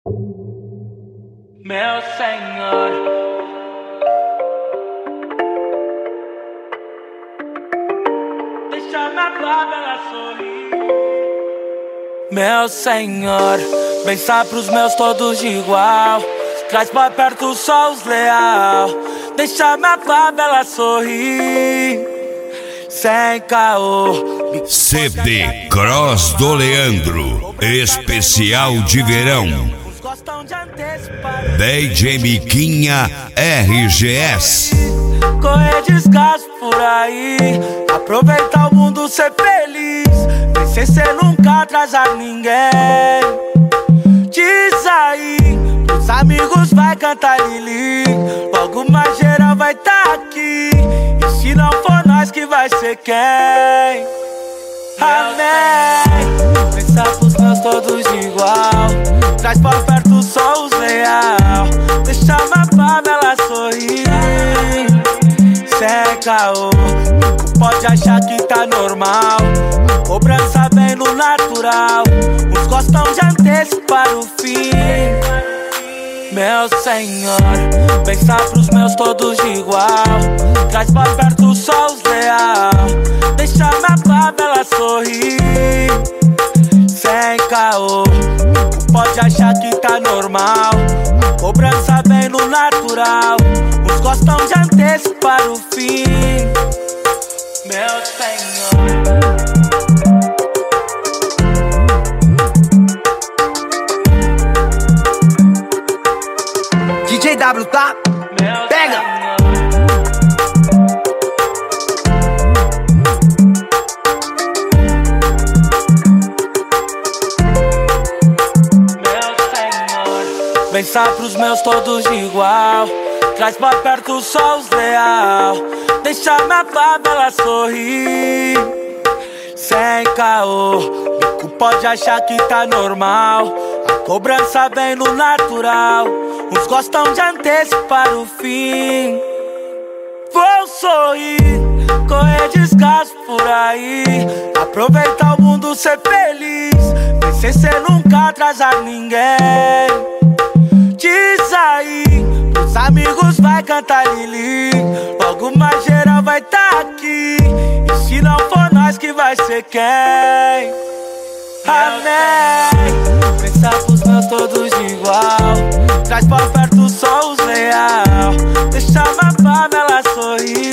Meu Senhor, deixa minha favela sorrir. Meu Senhor, pensa pros meus todos de igual. Traz pra perto só os leal. Deixa minha favela sorrir. Sem caô. CD Cross do Leandro, especial de verão. DJ Miquinha RGS. Correr descalço por aí, aproveitar o mundo, ser feliz. Vencer cê nunca atrasar ninguém. Diz aí, os amigos vai cantar Lili. Logo mais geral vai tá aqui. E se não for nós que vai ser quem? Amém. Pensa pros meus todos de igual. Traz pra perto só os leal. Deixa minha favela sorrir. Sem caô. Pode achar que tá normal. Cobrança vem no natural. Uns gostam de antecipar o fim. Meu Senhor, pensa pros meus todos de igual. Traz pra perto só os leal. Deixa minha favela sorrir. Sem caô. Pode achar que tá normal. Cobrança vem no natural. Uns gostam de antecipar o fim. Meu Senhor, DJ W, tá? Pega! pensar pros meus todos de igual. Traz pra perto só os leal. Deixa minha favela sorrir. Sem caô. Bico pode achar que tá normal. A cobrança vem no natural. Uns gostam de antecipar o fim. Vou sorrir, correr descalço por aí. Aproveitar o mundo, ser feliz. Vencer cê nunca atrasar ninguém. Diz aí, os amigos vai cantar Lili. Logo mais geral vai tá aqui. E se não for nós que vai ser quem? Amém. Pensa pros meus todos de igual. Traz pra perto só os leal. Deixa minha favela sorrir.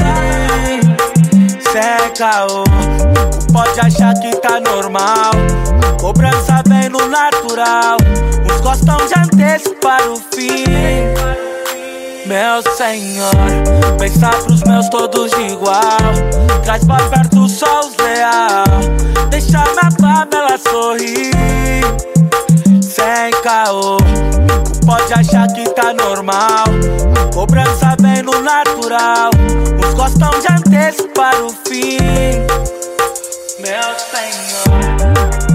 Sem caô. Pode achar que tá normal. Cobrança vem no natural. Uns gostam de antecipar o fim. Meu Senhor, pensa pros meus todos de igual. Traz pra perto só os leal. Deixa minha favela sorrir. Sem caô. Pode achar que tá normal. Cobrança vem no natural. Uns gostam de antecipar o fim. Meu Senhor.